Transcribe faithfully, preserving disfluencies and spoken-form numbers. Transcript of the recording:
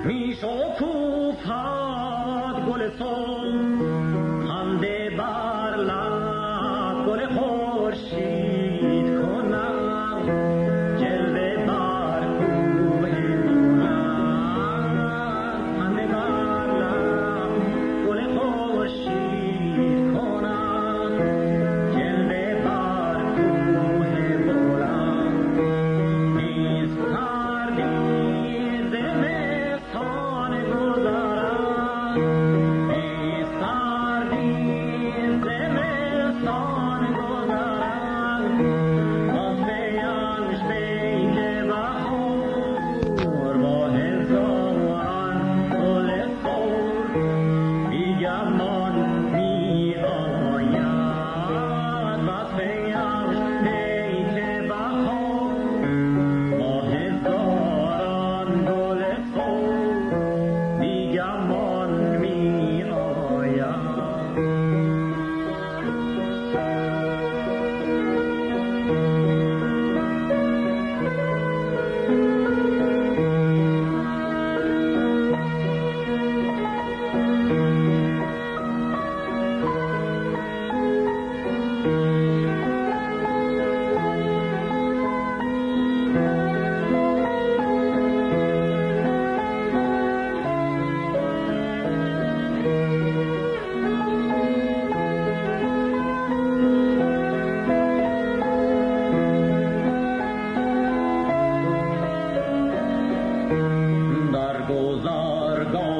میشکوفد گل سرخ خنده بر لب گل خورشید کنم جلوه بر کوه بلند خنده بر لب گل خورشید کنم جلوه بر کوه بلند نیست سردی زمستان گذرد نیست سردی زمستان گذرد باز بیانش بیل بهار با هزاران گل سرخ بیگمان می آید باز بیانش بیل بهار با هزاران گل سرخ بیگمان می در گذرگاه